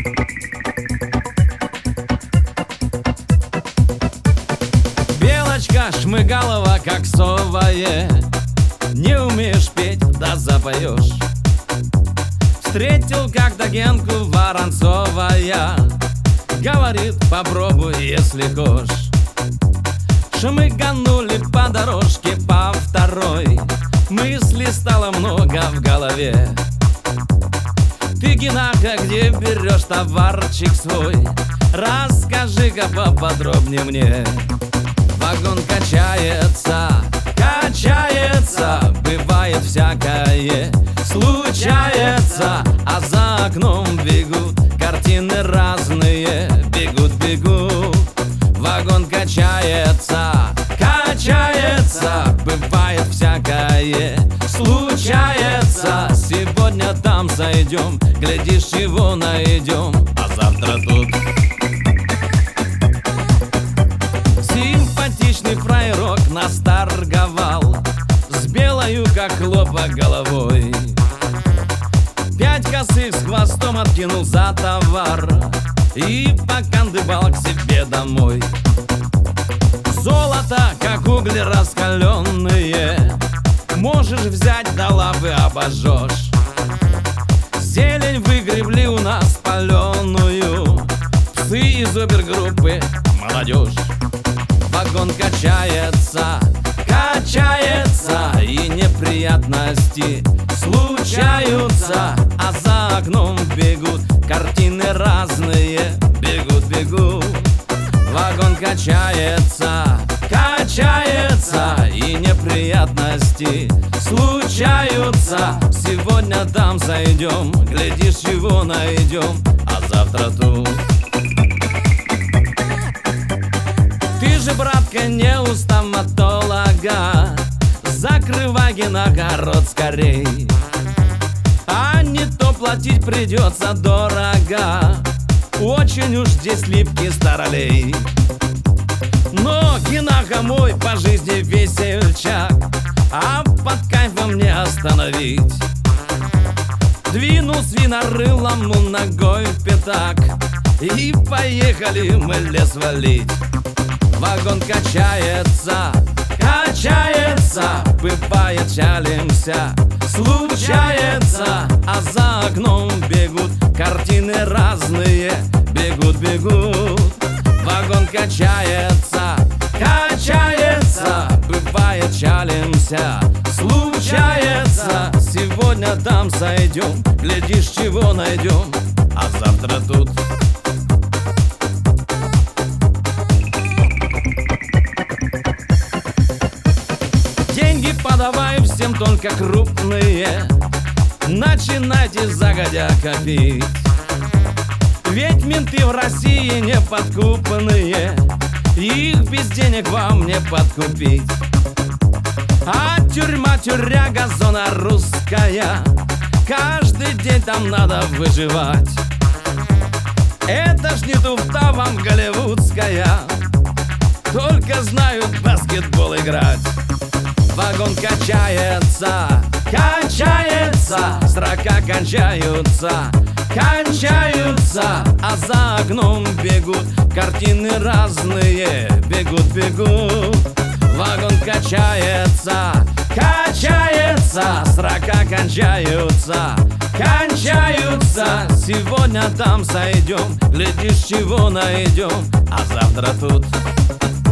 Белочка Шмыгалова, как совое, не умеешь петь, да запоешь. Встретил как-то Генку Воронцовая, говорит, попробуй, если хочешь. Шмыганули по дорожке по второй, мыслей стало много в голове. Ты, Генака, где берешь товарчик свой? Расскажи-ка поподробнее мне. Вагон качается, качается, бывает всякое, случается, а за окном бегут картины разные, бегут, бегут. Вагон качается, качается, бывает всякое, случается. Сегодня там зайдем, глядишь, чего найдем, а завтра тут. Симпатичный фраерок нас торговал, с белою, как хлопок, головой. 5 косых с хвостом откинул за товар и покандыбал к себе домой. Золото, как угли раскаленные, можешь взять, да лапы обожжешь. Зелень выгребли у нас паленую, псы из опергруппы, молодежь. Вагон качается, качается, и неприятности случаются, а за окном бегут картины разные, бегут, бегут. Вагон качается, качается, и неприятности случаются. Сегодня там зайдем, глядишь, чего найдем, а завтра тут. Ты же, братка, не у стоматолога, закрывай, Генака, рот скорей, а не то платить придется дорого. Очень уж здесь липкий старолей. Но Генака мой по жизни весельчак, а под кайфом не остановить. Двину свинорылому ногой в пятак, и поехали мы лес валить. Вагон качается, качается, бывает, чалимся, случается, а за окном бегут картины разные, бегут, бегут. Вагон качается, качается, бывает, чалимся, случается. Сегодня там зайдем, глядишь, чего найдем, а завтра тут. Деньги подавай всем, только крупные, начинайте загодя копить. Ведь менты в России не подкупанные, их без денег вам не подкупить. А тюрьма, тюряга, зона русская, каждый день там надо выживать. Это ж не туфта вам голливудская, только знают баскетбол играть. Вагон качается, качается, строка кончаются, кончаются, а за окном бегут картины разные, бегут, бегут. Вагон качается, качается, строка кончаются, кончаются. Сегодня там зайдем, глядишь, чего найдем, а завтра тут.